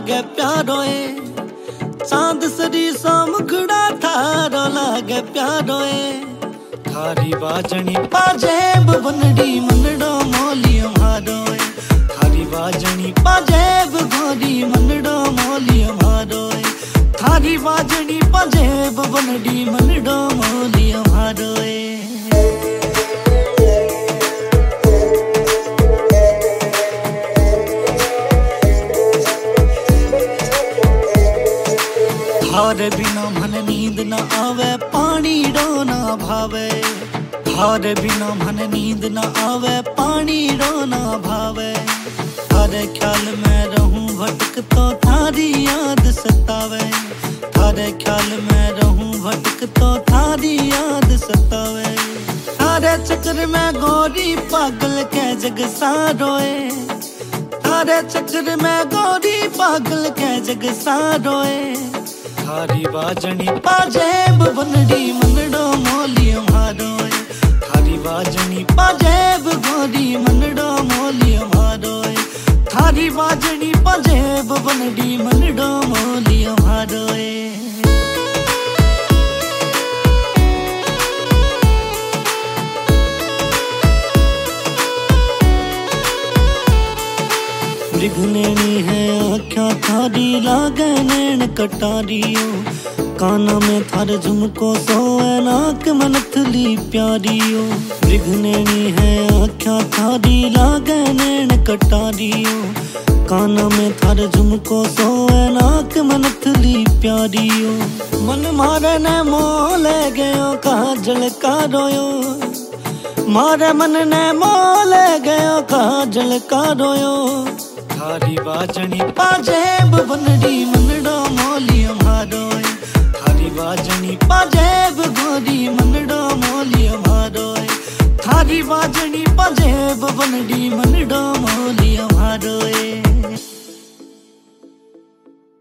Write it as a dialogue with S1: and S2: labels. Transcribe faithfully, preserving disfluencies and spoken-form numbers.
S1: लागे प्यारो ए, चांद सरी सा मुखड़ा थारो लागे प्यारो ए। थारी बाजनी पाजेब बनड़ी मनड़ो मोलियो मारो ए, थारी बाजनी पाजेब घोरी मनड़ो मोलियो मारो ए, थारी बाजनी पाजेब बनड़ी मनड़ो मोलियो मारो ए। थारे बिना मन नींद न आवे पानी डो ना भावे, थारे बिना मन नींद न आवे पानी डो ना भावे। थारे ख्याल में रहूं भटक तो थारी याद सतावे, थारे ख्याल में रहूं भटक तो थारी याद सतावे। थारे चक्कर में गोरी पागल के जग सारोए, थारे चक्कर में गोरी पागल के जग सारोए। थारी बाजनी पाजेब बनड़ी मनड़ो मोलियो मारो ए, थारी बाजनी पाजेब गोरी मनड़ो मोलियो मारो ए, थारी बाजनी पाजेब बनड़ी मनड़ो मोलियो मारो ए। मृगनैनी है आँखा थारी लागे नैन कटारियो, काना में थार झुमको सोए नाक मनथली प्यारियो। मृगनैनी है आँखा थारी लागे नैन कटारियो, काना में थार झुमको सोए नाक मनथली प्यारियो। मन मारे ने मोह ले गयो काजल का रोयो, मारे मन ने मोह ले गयो काजल का रोयो। थारी बाजनी पाजेब बनड़ी मनड़ो मोलियो मारो ए, थारी बाजनी पाजेब गोरी मनड़ो मोलियो मारो ए, थारी बाजनी पाजेब बनड़ी मनड़ो मोलियो मारो ए।